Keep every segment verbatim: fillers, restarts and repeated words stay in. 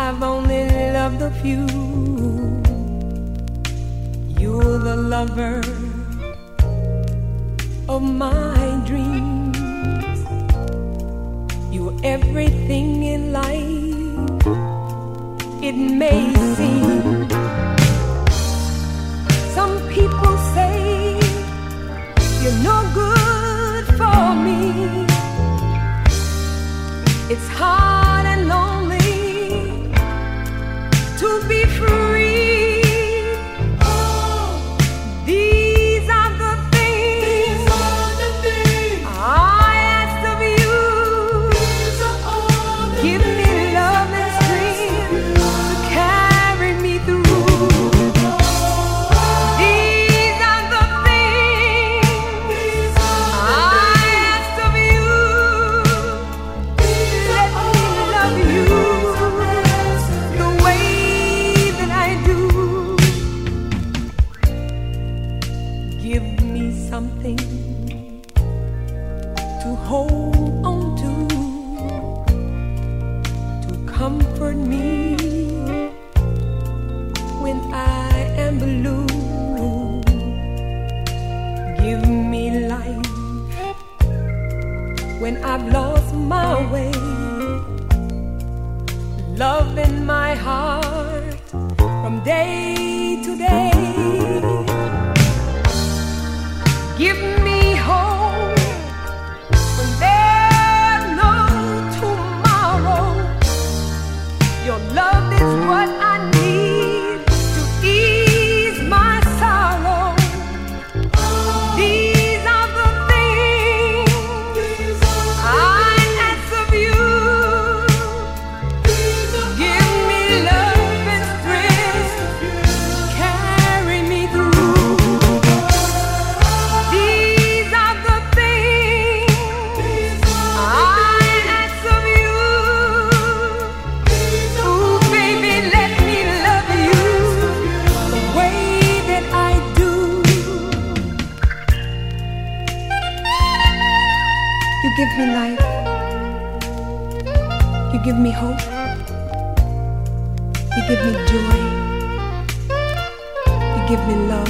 I've only loved a few. You're the lover of my dreams. You're everything in life, it may seem. Some people say you're no good for me. It's hard and lonely to be free. Oh, these are the things, these are the things I ask of you. These are all the Give things me love and strength to carry me through. These are the things, these are the I ask of you. Let me love you the way that I do. Give me something to hold on to, to comfort me when I am blue. Give me life when I've lost my way. Love in my heart from day to day. Give me hope when there's no tomorrow. Your love is what I need to ease my sorrow. These are the things I ask of you. Give me love and strength to carry me through. These are the things I ask of you. Ooh, baby, let me love you the way that I do. You give me life. You give me hope. You give me joy. You give me love.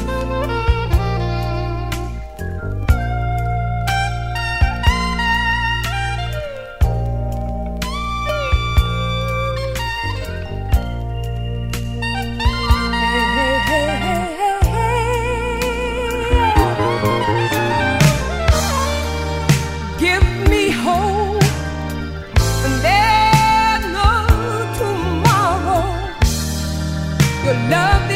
Hey, hey, hey, hey, hey. Give me hope when there's no tomorrow. Your love